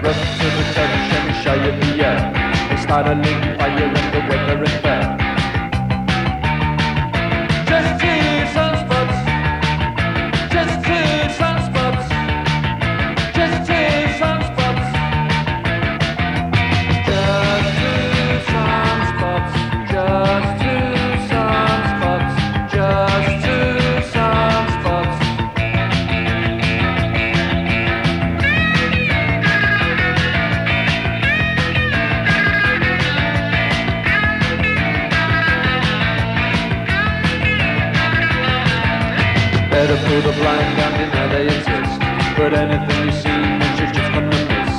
up to the touch and we show you the air. They start a little fire and the weather is fair. Just two sunspots, just two sunspots, just two sunspots, just two sunspots, just two sunspots, just two sunspots. Better put a blind down, deny they exist. But anything you see, you're just gonna miss.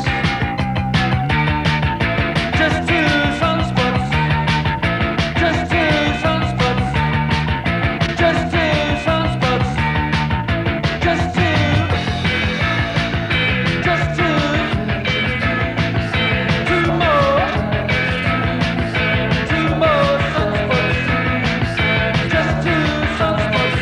Just two sunspots, just two sunspots, just two sunspots, just two, just two, two more sunspots, just two sunspots.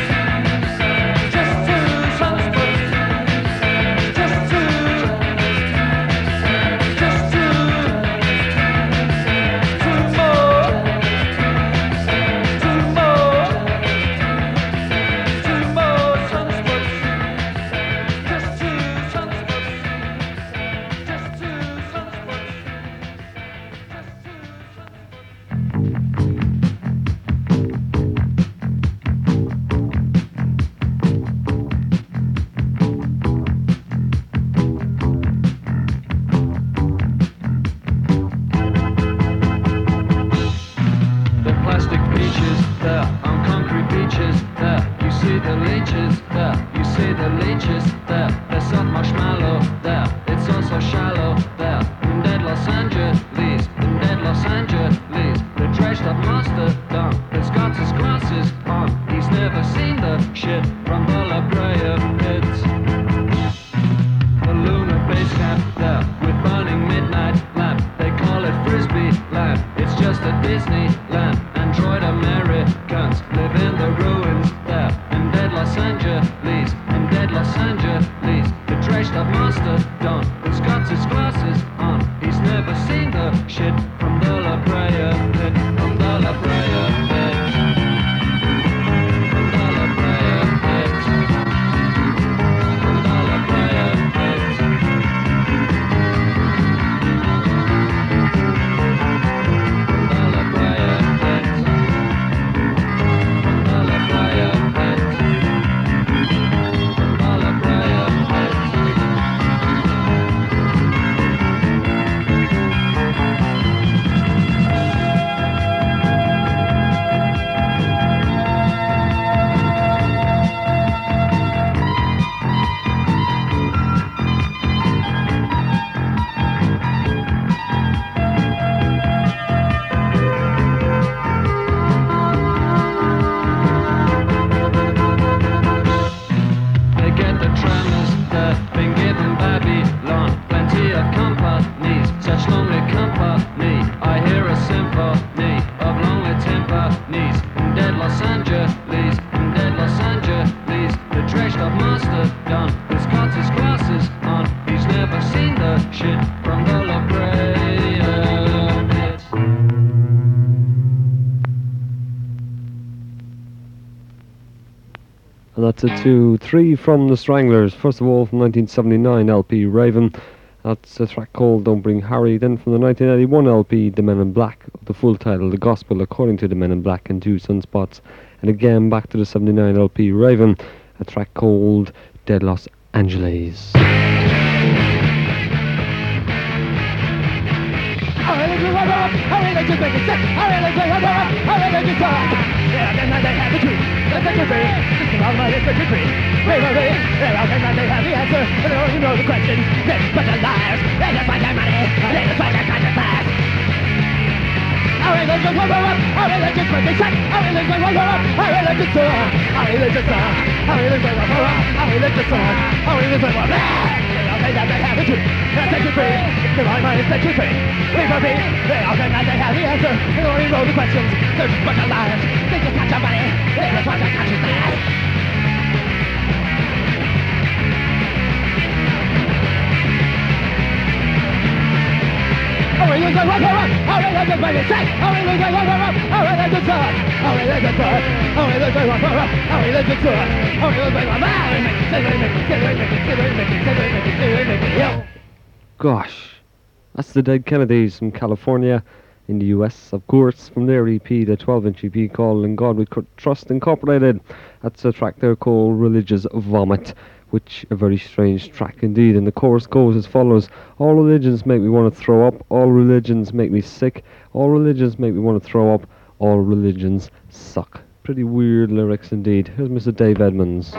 That's a 2-3 from the Stranglers. First of all, from 1979 LP Raven. That's a track called Don't Bring Harry. Then from the 1981 LP The Men in Black, the full title The Gospel According to the Men in Black and Two Sunspots. And again back to the 79 LP Raven, a track called Dead Los Angeles. All my is such a dream. Bravery, how can they have the answer? And all you know the question. They're just bunch of liars. They just want their money. They just want their consciousness. Our religion will grow up. Our religion's what they say. Our religion will grow up. Our religion's song. Our religion's song. Our religion will grow up. Our religion's song. Our religion will grow up. They all think that they have the truth. Set you free. The right mind set you free. Bravery, they all think that they have the answer. And all you know the questions. They're just bunch of liars. They just want your money. They just want their consciousness. Gosh, that's the Dead Kennedys from California in the US, of course, from their EP, the 12-inch EP called In God We Could Trust Incorporated. That's a track there called Religious Vomit, which a very strange track indeed. And the chorus goes as follows: all religions make me want to throw up, all religions make me sick, all religions make me want to throw up, all religions suck. Pretty weird lyrics indeed. Here's Mr. Dave Edmunds.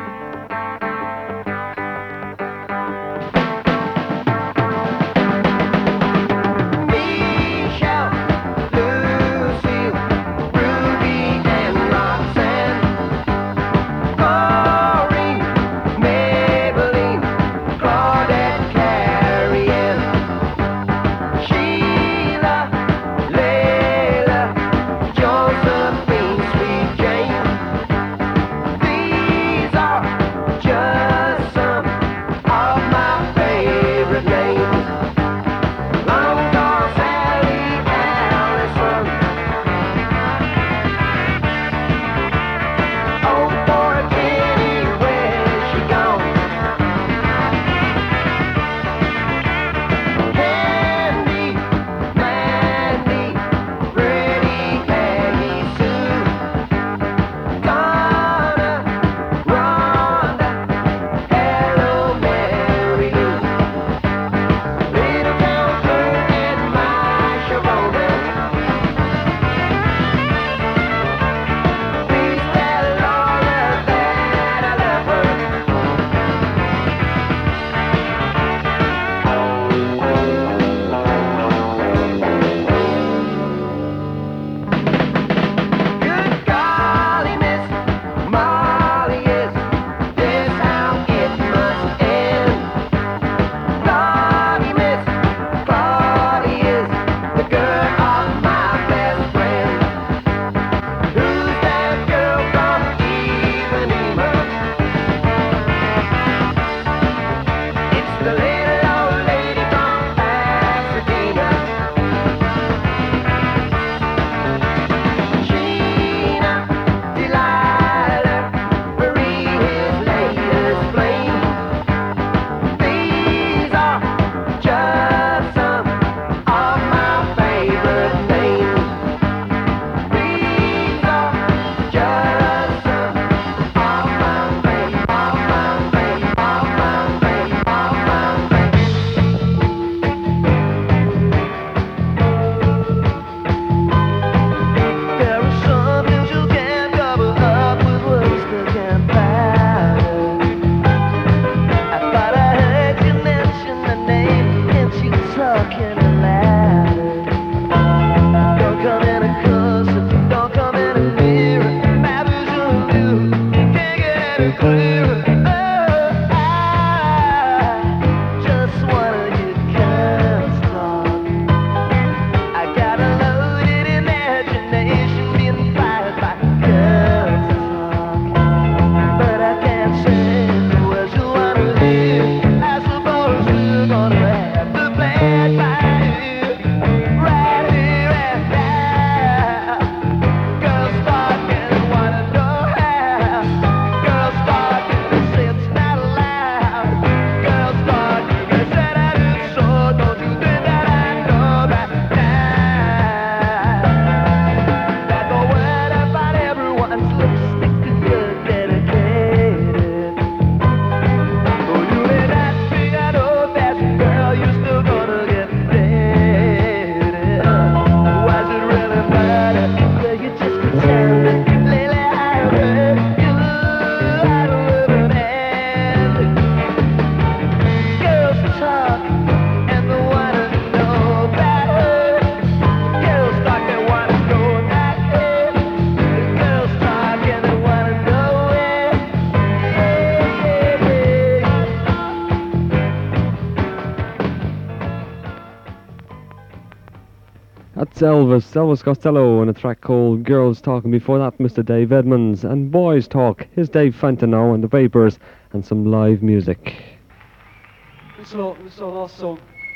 That's Elvis Costello, and a track called Girls Talking. Before that, Mr. Dave Edmunds, and Boys Talk. Here's Dave Fenton now, and the Vapors, and some live music. This is our last song.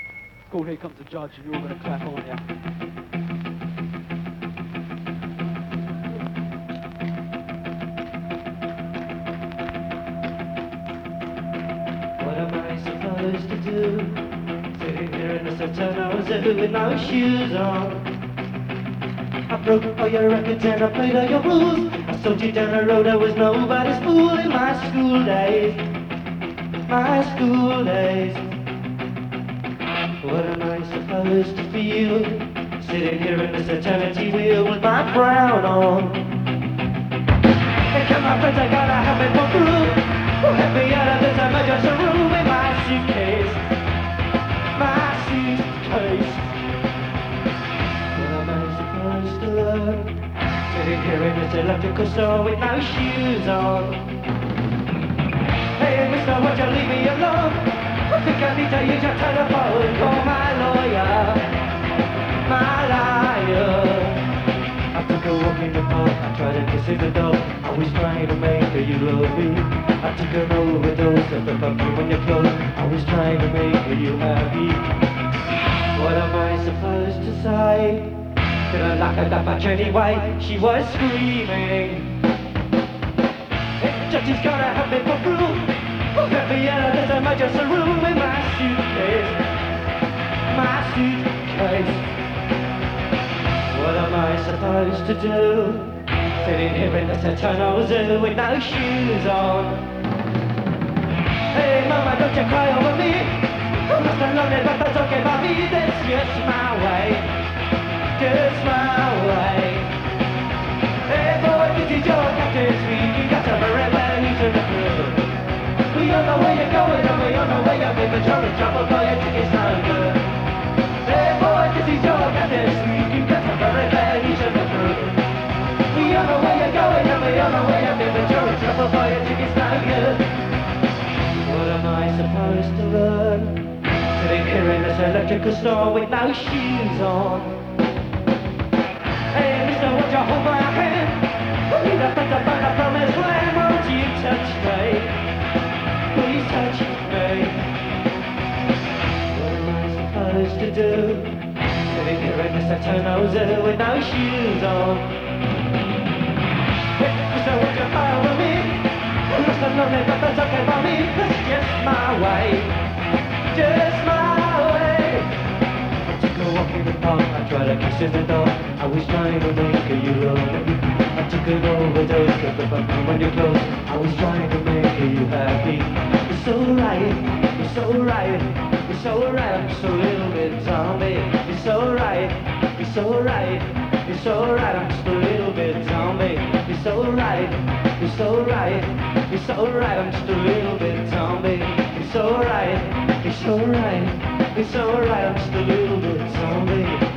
called Here Comes the Judge, and you're all going to clap on, yeah? What am I supposed to do? Sitting here in the Satana Zoo with no shoes on. I broke all your records and I played all your rules. I sold you down the road, I was nobody's fool in my school days. My school days. What am I supposed to feel? Sitting here in this eternity wheel with my crown on. And come my friends, I gotta have me pull through. Help me out of this emergency room in my suitcase. My suitcase. What am I supposed to learn? Sitting here in this electrical store with no shoes on. Hey, mister, would you leave me alone? I think I need to use your telephone. Call my lawyer. My liar. I took a walk in the park, I tried to kiss the dog. I was trying to make her you love me. I took an overdose of the perfume on your clothes. I was trying to make her you happy. What am I supposed to say? Did I lock her up by Jenny White? She was screaming. Hey, Judge's gonna have me for proof. Let me out of this emergency room in my suitcase. My suitcase. What am I supposed to do? Sitting here in this eternal zoo with no shoes on. Hey mama, don't you cry over me. I'm just lonely, but that's okay by me. That's just my way. Just my way. Hey boy, this is your captain's week. You got to hurry when you turn the crew. We all know where you're going and we all know where you're in, but you're in trouble, boy, your ticket's no good. Hey boy, this is your captain's week. You got to hurry when you turn the crew. We all know where you're going and we all know where you're in, but you're in trouble, boy, your ticket's no good. What am I supposed to learn? Sitting here in this electrical store with no shoes on. Hey mister, won't you hold my hand? I need a better find a promised land. Won't you touch me? Please touch me. What am I supposed to do? Sitting here in this eternal zoo with no shoes on. Hey mister, won't you follow me? I'm just lonely, but that's okay by me. That's just my way. Just my way. I took a walk in the park, I tried to kiss the dog. I was trying to make her you love me. I took an overdose of the perfume on your clothes. I was trying to make her you happy. It's so right, it's so right, it's so right. I'm just a little bit zombie. It's so right, it's so right, it's so right. I'm just a little bit zombie. It's so right, it's so right, it's so right. I'm just a little bit zombie. It's so right, it's so right, it's so right. I'm just a little bit zombie.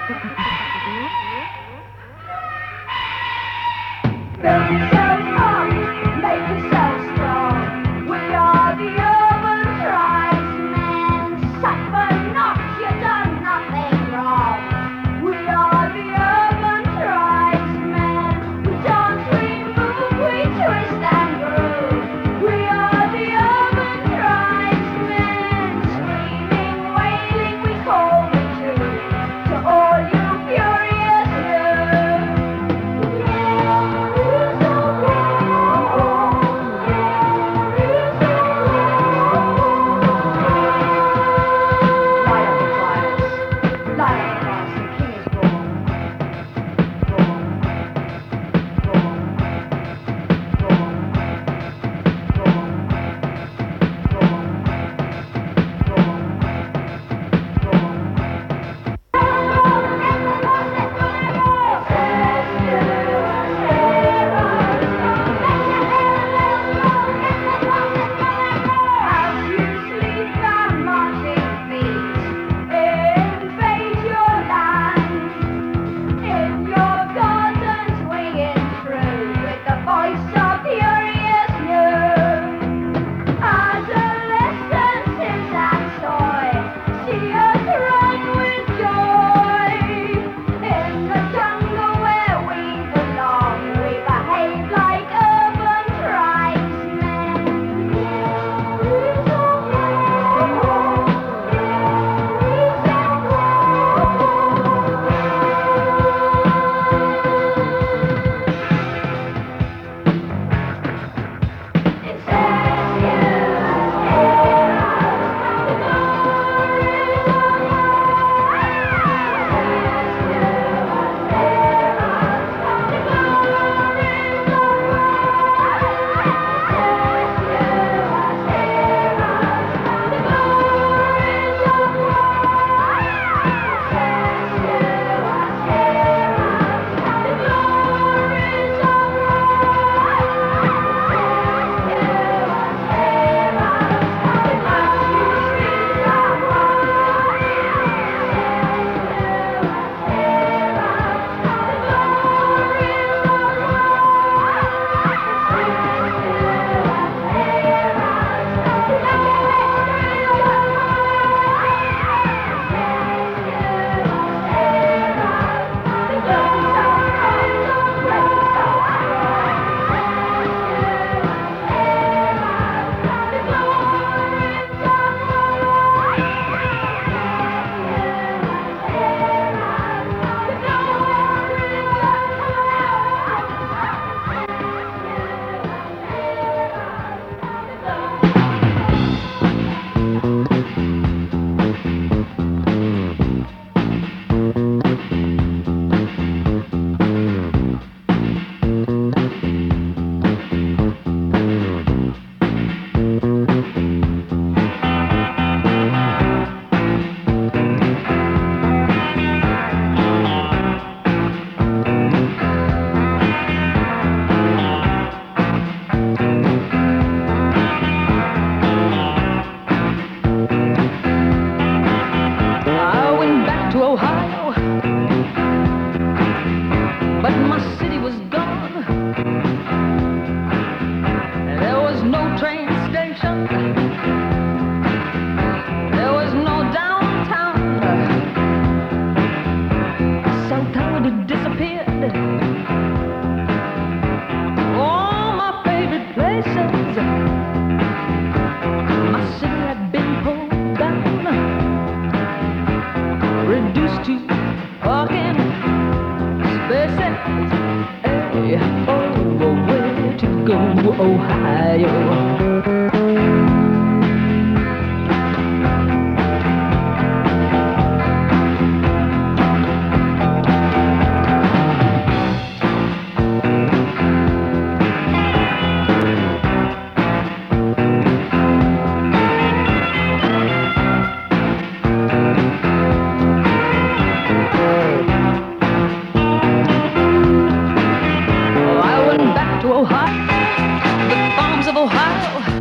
Ohio, the farms of Ohio.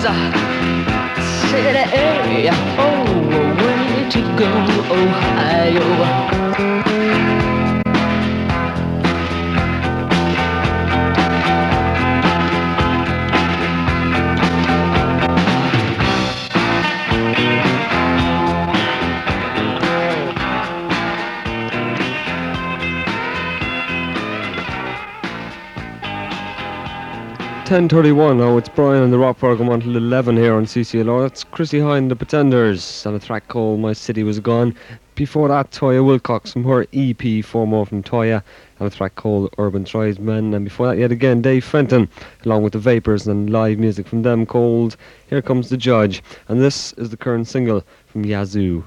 city. Oh, way to go, Ohio. 10:31 now. It's Brian and the Rock Program until 11 here on CCLR. That's Chrissy Hine, the Pretenders, and a track called My City Was Gone. Before that, Toya Wilcox from her EP, Four More from Toya, and a track called Urban Tribesmen. And before that, yet again, Dave Fenton, along with the Vapors, and live music from them called Here Comes the Judge. And this is the current single from Yazoo.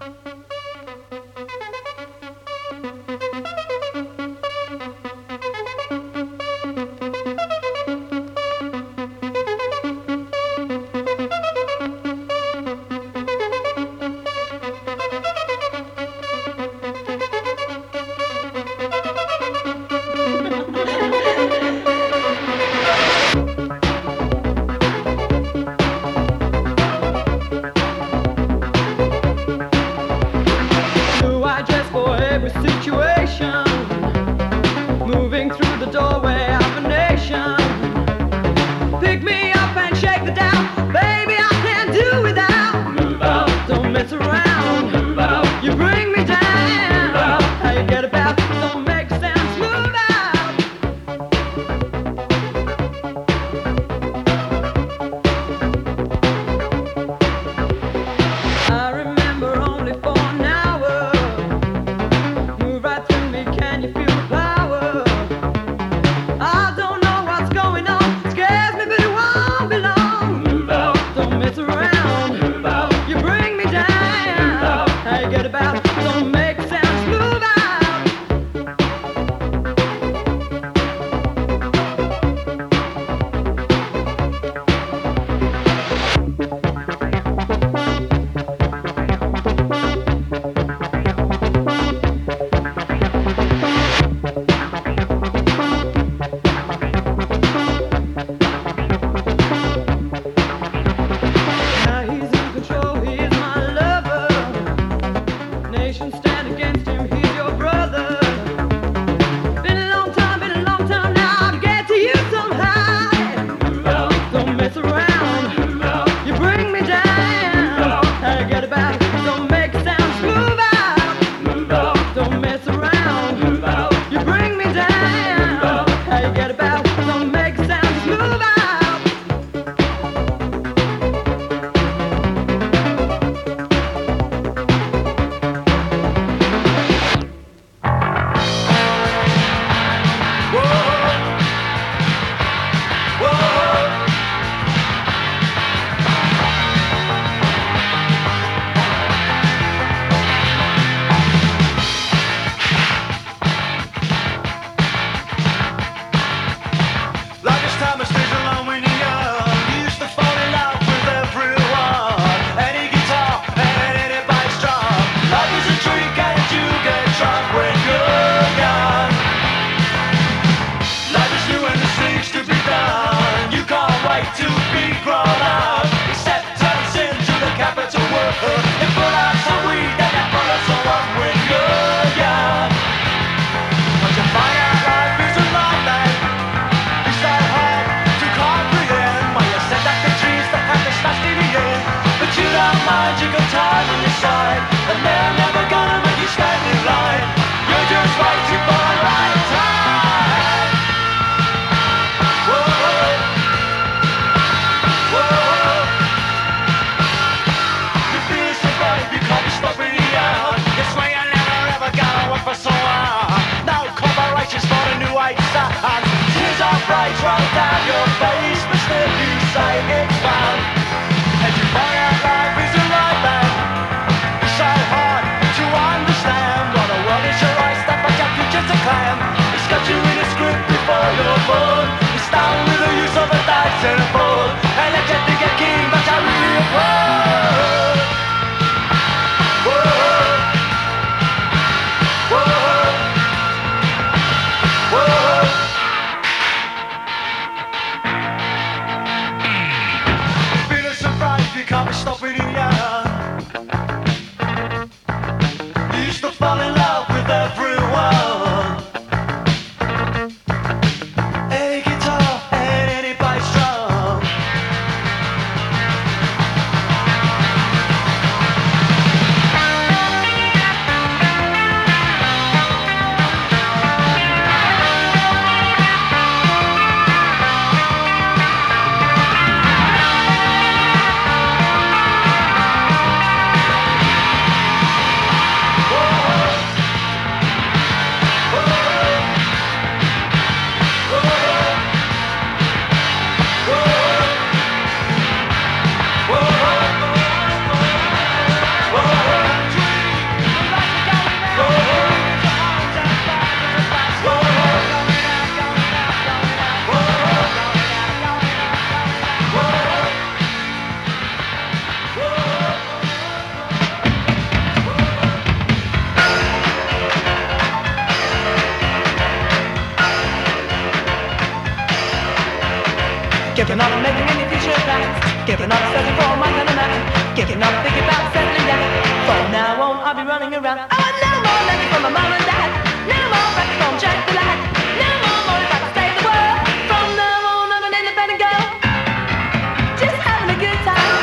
Giving up making any future plans. Giving up searching for my kind of man. Giving up thinking about settling down. From now on I'll be running around. I want no more letters from my mom and dad. No more records from Jack the Lad. No more money if I can save the world. From now on I'm an independent girl. Just having a good time.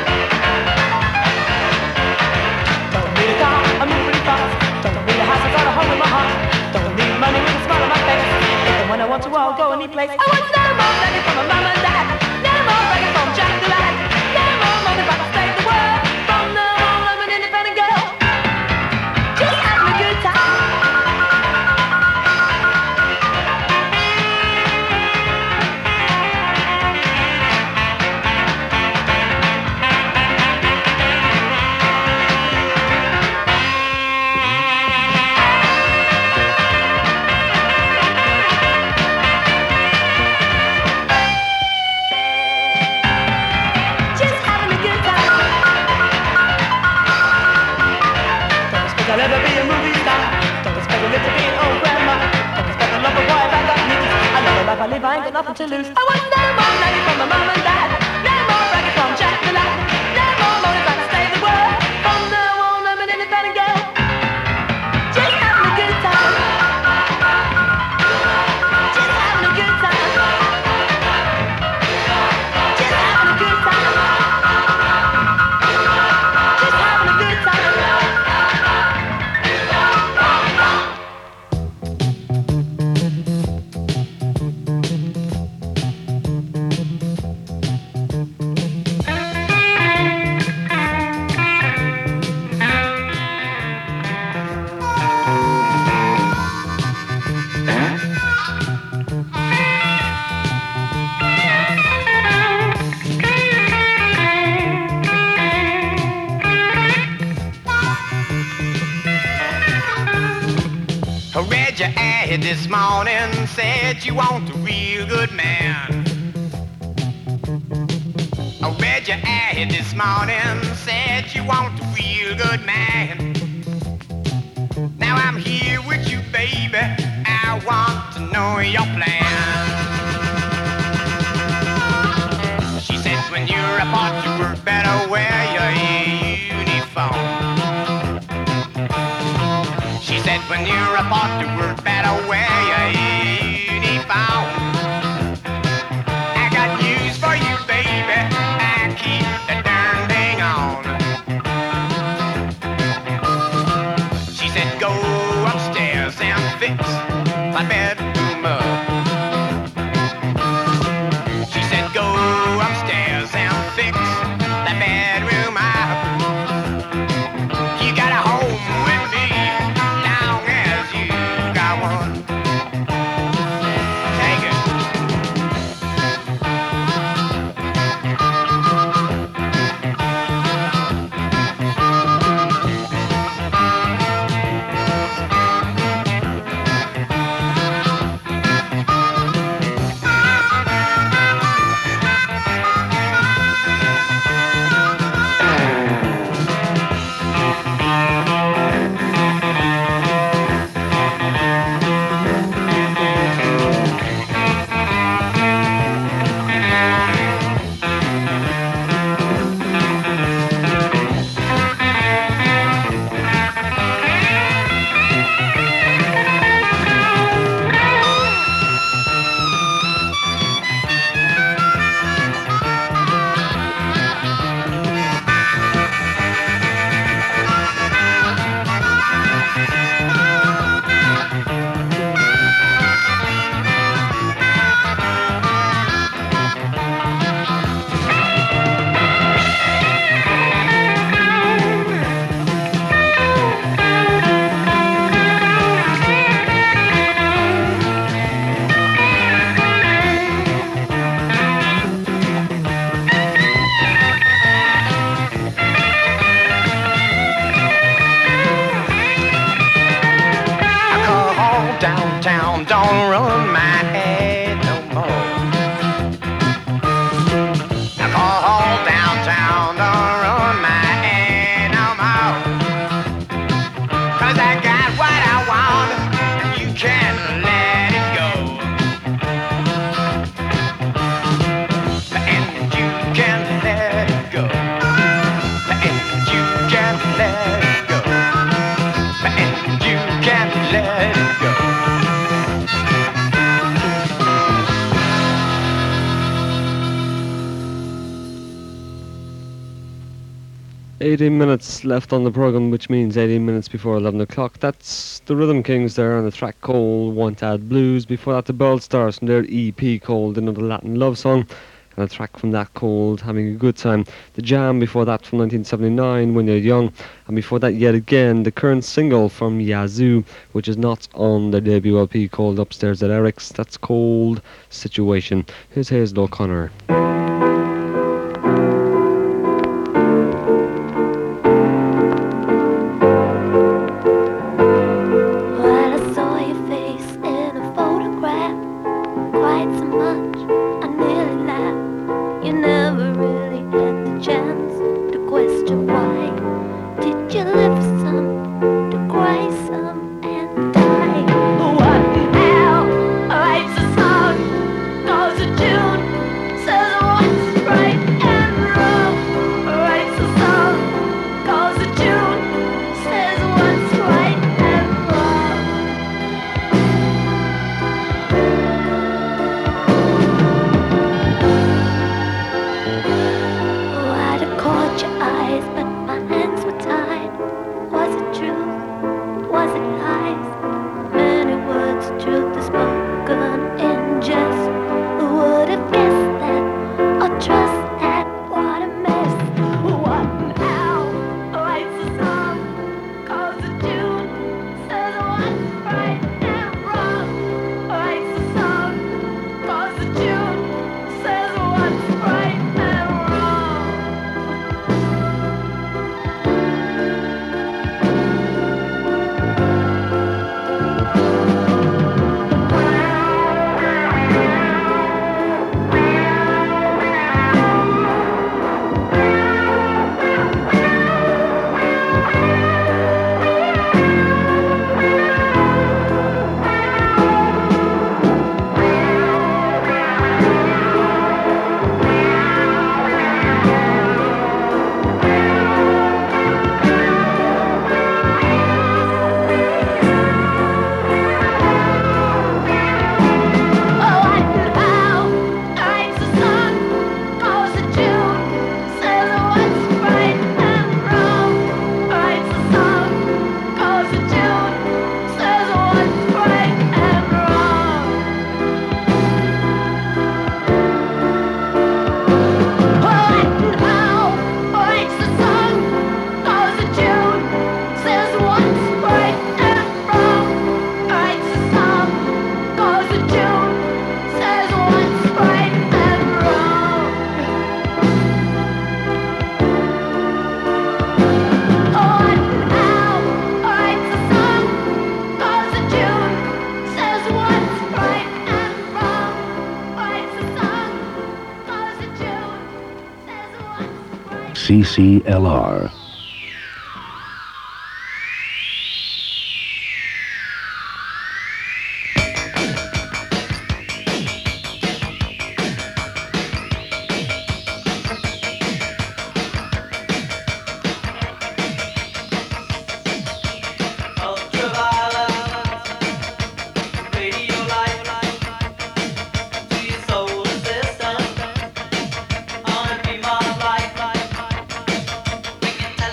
Don't need a car, I move pretty fast. Don't need a house, I got a home in my heart. Don't need money with a smile on my face. If and when I want to, I'll go any place. I want no more letters from my mom and dad. No more records from Jack the Lad. No more money if I can save the world. From now on I'm an independent girl. Just having a good time. Just having a good time. Don't expect I'll ever be a movie star. Don't expect to live to be an old grandma. Don't expect to love a boy if I got news. I love the life I live, I ain't got nothing to lose. I want no more money from my mom and dad. No more ragged from Jack the Lad. No more money if I can save the world. From now on I'm an independent girl. Just having a good time. Just having a good time. Just having a good time. Just having a good time. I read your ad this morning, said you want a real good man. I read your ad this morning, said you want a real good man. Now I'm here with you, baby, I want to know your plan. She said when you report to work, better wear your uniform. She said when you report to work, better wear your uniform. I got news for you, baby, I keep the darn thing on. She said go upstairs and fix my bedroom up. She said go upstairs and fix the bedroom up. You got a home with me, long as you got one. Take it. Downtown, don't run my head no more. I call downtown, don't run my head no more. 'Cause I got what I want, and you can't let it go. let it go. 18 minutes left on the programme, which means 18 minutes before 11 o'clock. That's the Rhythm Kings there on the track called Want Ad Blues. Before that, the Bell Stars from their EP called Another Latin Love Song, and a track from that called Having a Good Time. The Jam before that from 1979, When You're Young, and before that yet again, the current single from Yazoo, which is not on their debut LP called Upstairs at Eric's. That's called Situation. Here's Hazel O'Connor. CCLR. Tell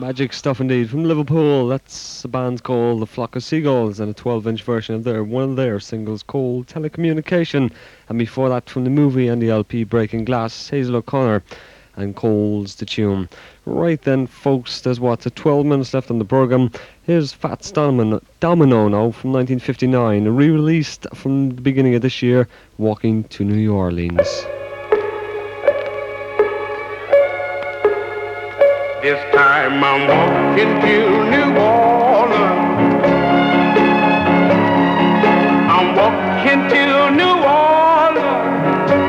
Magic stuff indeed. From Liverpool, that's a band called The Flock of Seagulls and a 12-inch version of one of their singles called Telecommunication. And before that, from the movie and the LP Breaking Glass, Hazel O'Connor and Cole's the tune. Right then, folks, there's 12 minutes left on the programme. Here's Fats Domino now from 1959, re-released from the beginning of this year, Walking to New Orleans. This time I'm walking to New Orleans. I'm walking to New Orleans.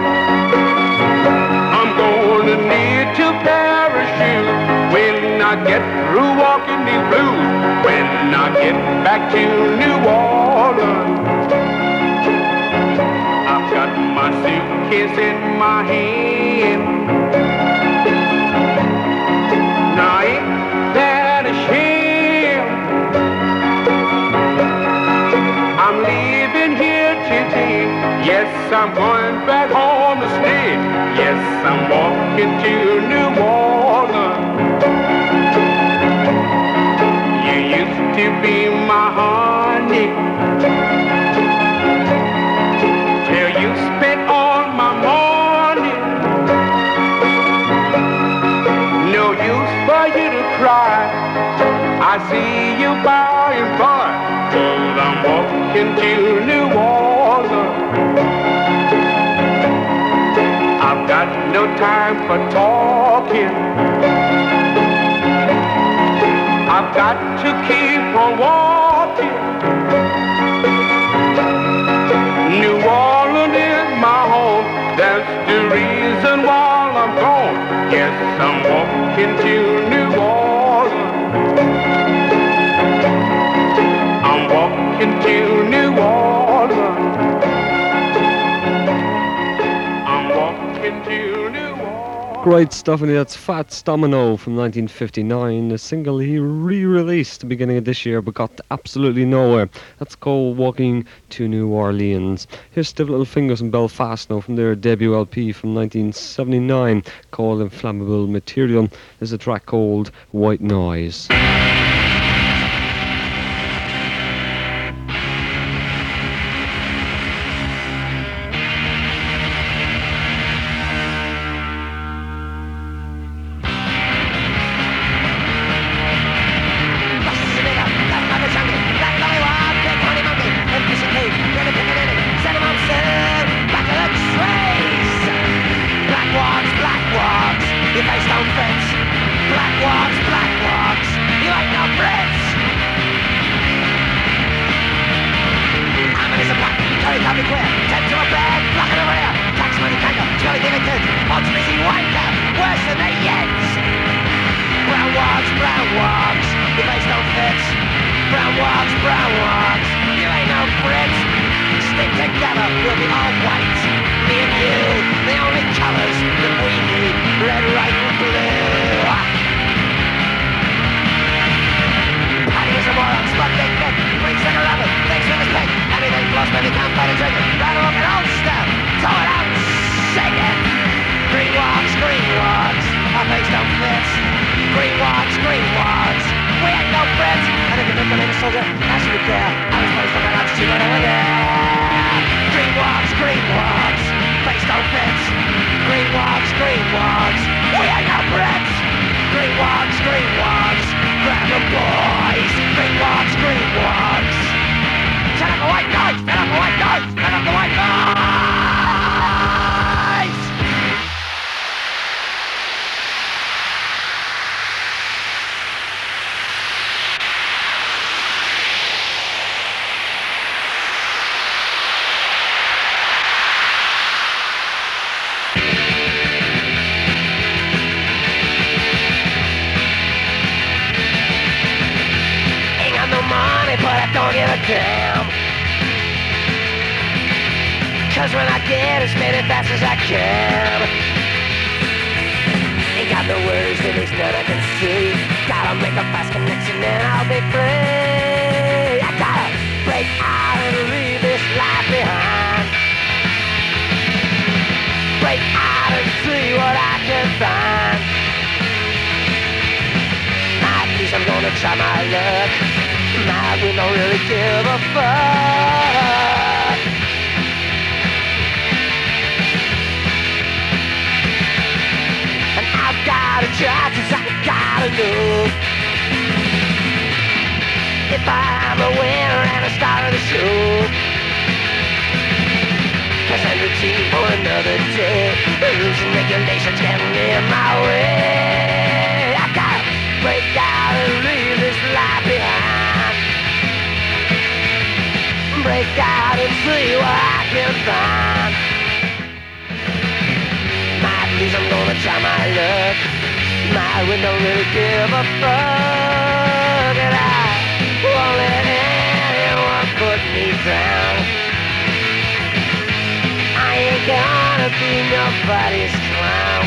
I'm gonna need to parachute when I get through walking these blues. When I get back to New Orleans, I've got my suitcase in my hand. Now ain't that a shame? I'm leaving here today. Yes, I'm going back home to stay. Yes, I'm walking to New Orleans. You used to be my honey, till you spent all my money. No use for you to cry. I see you by and by, 'cause I'm walking to New Orleans. I've got no time for talking. I've got to keep on walking. New Orleans is my home. That's the reason why I'm gone. Yes, I'm walking to New Orleans. I'm walking to New Orleans. I'm walking to New Orleans. Great stuff, and that's Fats Domino from 1959, a single he re-released at the beginning of this year but got absolutely nowhere. That's called Walking to New Orleans. Here's Stiff Little Fingers in Belfast now from their debut LP from 1979 called Inflammable Material. There's a track called White Noise. Cause when I get as many fast as I can, ain't got no worries, at least none I can see. Gotta make a fast connection and I'll be free. I gotta break out and leave this life behind. Break out and see what I can find. Might gonna try my luck. We don't really give a fuck. And I've gotta try, 'cause I gotta know if I'm a winner and a star of the show. 'Cause I'm routine for another day. The rules and regulations getting in my way. I gotta break out and leave this life behind. Break out and see what I can find. At least I'm gonna try my luck. We don't really give a fuck. And I won't let anyone put me down. I ain't gonna be nobody's clown.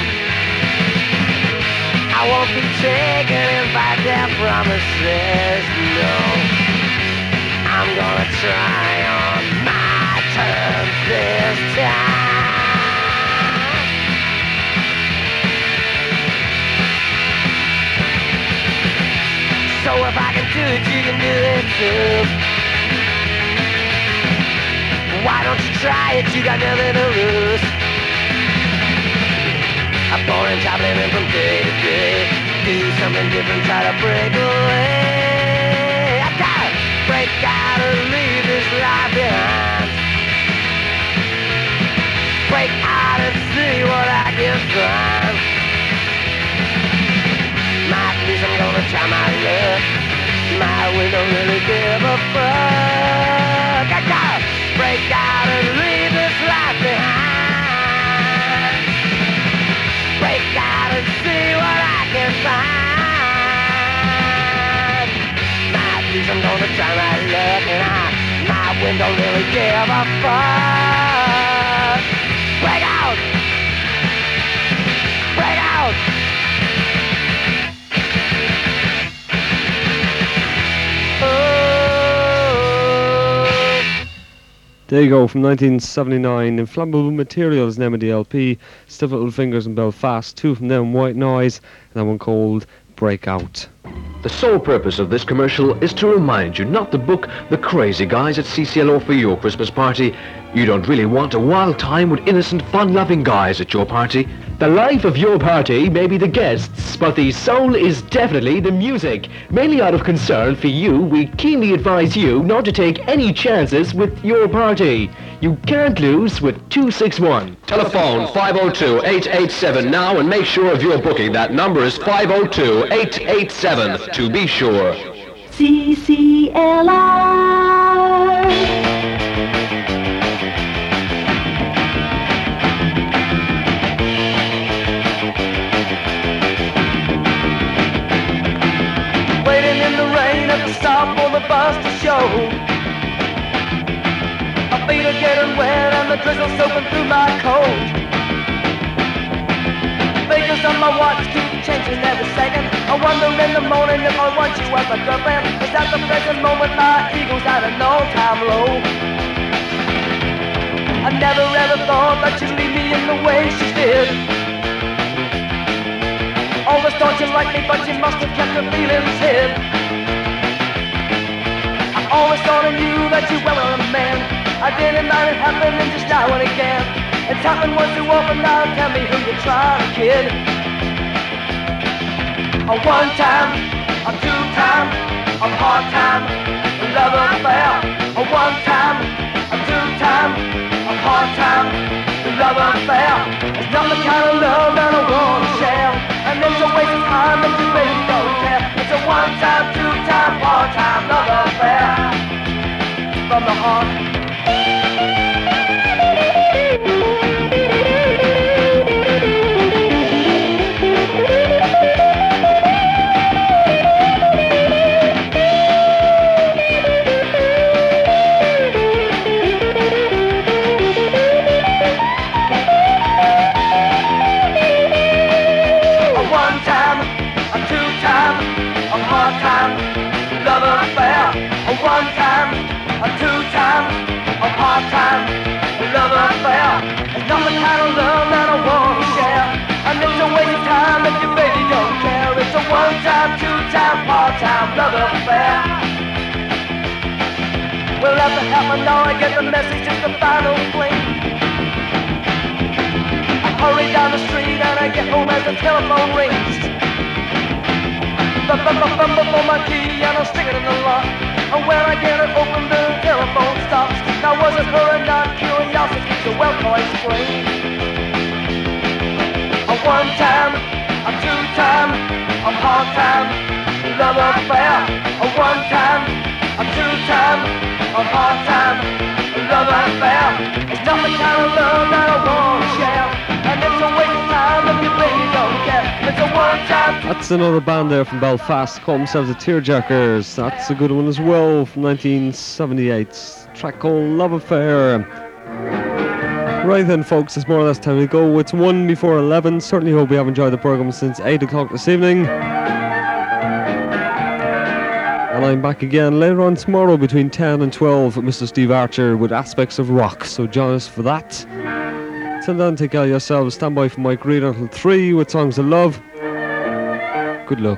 I won't be taken in by their promises, no. I'm gonna try on my terms this time. So if I can do it, you can do it too. Why don't you try it? You got nothing to lose. I'm born and job living from day to day. Do something different, try to break away. I gotta break out and leave this life behind. Break out and see what I can find. At least I'm gonna try my luck. We don't really give a fuck. I gotta break out and leave this life behind. Break out and see what I can find. At least I'm gonna try my luck, and my wind don't really give a fuck. Break out! Break out! There you go, from 1979. Inflammable Materials, name of the LP. Stiff Little Fingers in Belfast. Two from them, White Noise, and that one called Breakout. The sole purpose of this commercial is to remind you not to book the crazy guys at CCLO for your Christmas party. You don't really want a wild time with innocent, fun-loving guys at your party. The life of your party may be the guests, but the soul is definitely the music. Mainly out of concern for you, we keenly advise you not to take any chances with your party. You can't lose with 261. Telephone 502-887 now and make sure of your booking. That number is 502-887 to be sure. CCLR. Stop for the bus to show. My feet are getting wet and the drizzle's soaking through my coat. Figures on my watch keep changing every second. I wonder in the morning if I want you as a girlfriend. Cause at the present moment my ego's at an all-time low. I never ever thought that you'd leave me in the way she did. Always thought you liked me, but you must have kept your feelings hid. Always thought I knew that you were a man. I didn't mind it happening just now and again. It's happened once too often now, tell me who you're trying to kid. A one time, a two time, a part time, a love affair. A one time, a two time, a part time, a love affair. It's not the kind of love that I want to share. And it's a waste of time that you really don't care. It's a one time, two time, part time, love affair. From the heart. one-time, two-time, part-time love affair. Well, after half an hour, I get the message, just the final fling. I hurry down the street and I get home as the telephone rings. Fumble for my key and I'll stick it in the lock. And when I get it open, the telephone stops. Now was it her or not? Curiosity, so well, I'll explain. A one-time, a two-time, a part-time love affair. A one-time, a two-time, a part-time love affair. It's not the kind of love that I want to share, and it's a waste of time if you really don't care. It's a one-time. That's another band there from Belfast, call themselves the Tearjackers. That's a good one as well from 1978. Track called Love Affair. Right then, folks, it's more or less time to go. It's 1 before 11. Certainly hope you have enjoyed the programme since 8 o'clock this evening. And I'm back again later on tomorrow between 10 and 12 with Mr. Steve Archer with Aspects of Rock. So join us for that. Till then, take care of yourselves. Stand by for Mike Reid until 3 with Songs of Love. Good luck.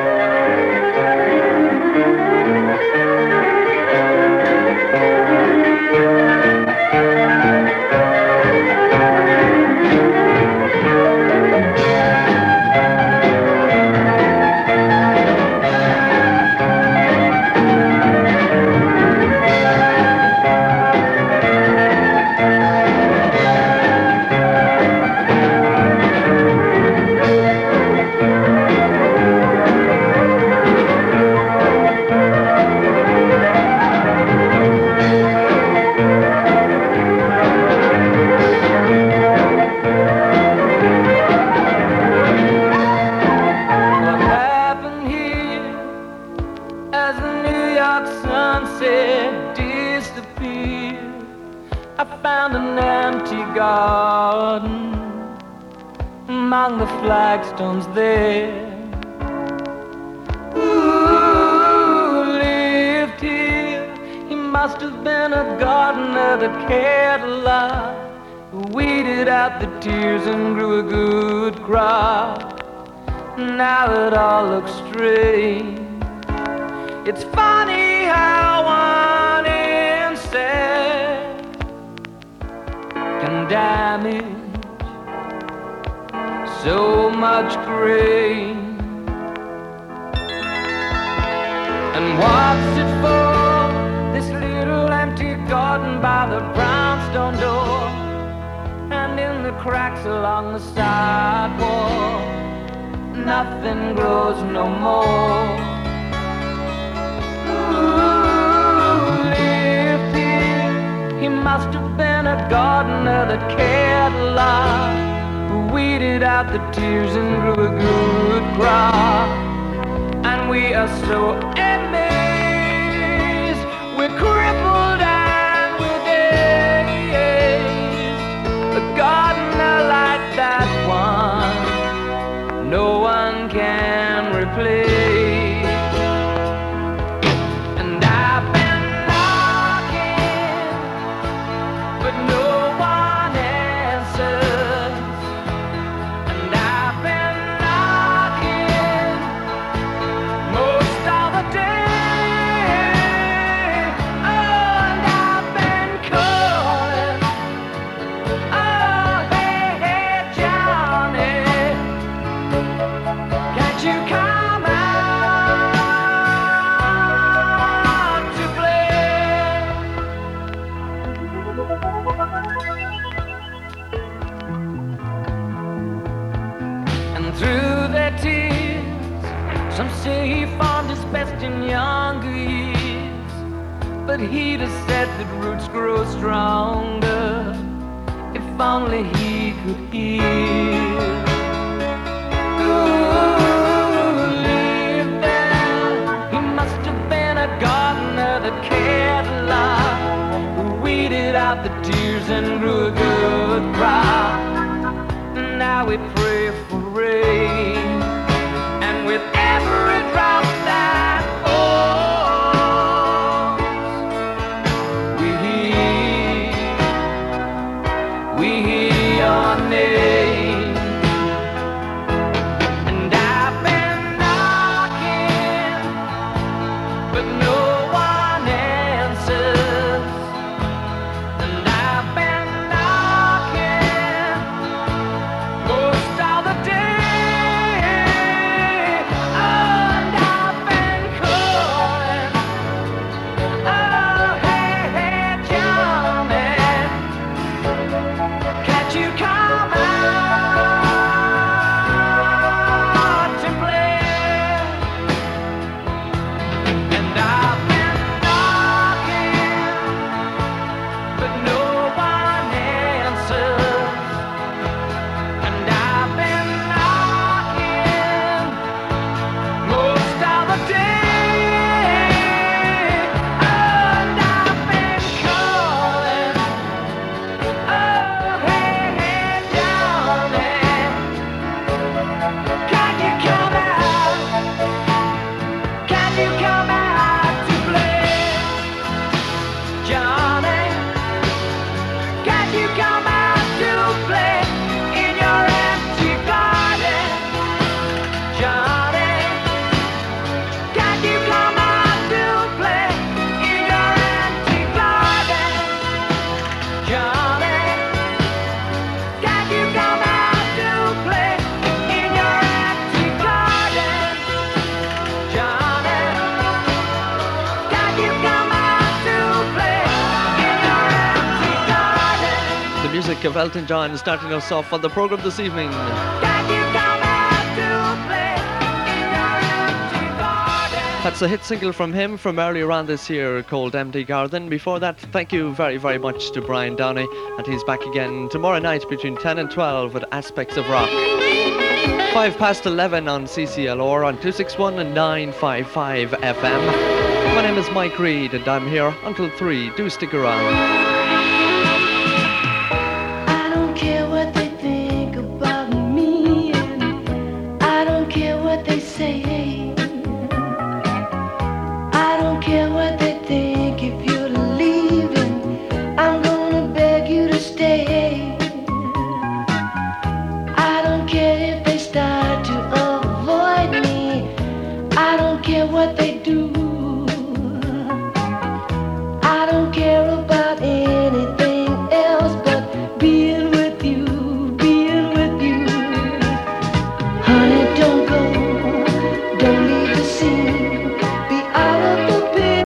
Flagstones there. Who lived here? He must have been a gardener that cared a lot, who weeded out the tears and grew a good crop. Now it all looks strange. It's funny how one insect can damage so much grain. And what's it for, this little empty garden by the brownstone door, and in the cracks along the sidewalk, nothing grows no more. Who lived here? He must have been a gardener that cared a lot, weeded out the tears and grew a good crop. And we are so amazed, we're crippled and we're dazed. A gardener like that one, no one can replace. And I've been knocking, but no one answers. In younger years, but he'd have said that roots grow stronger if only he could hear. Who lived there? He must have been a gardener that cared a lot, who weeded out the tears and grew a good crop. Now we pray for rain, and with every drop that we hear your name. And I've been music of Elton John starting us off on the programme this evening. That's a hit single from him from earlier on this year called Empty Garden. Before that, thank you very, very much to Brian Downey, and he's back again tomorrow night between 10 and 12 with Aspects of Rock. 11:05 on CCLR on 261 and 955 FM. My name is Mike Reid and I'm here until 3. Do stick around.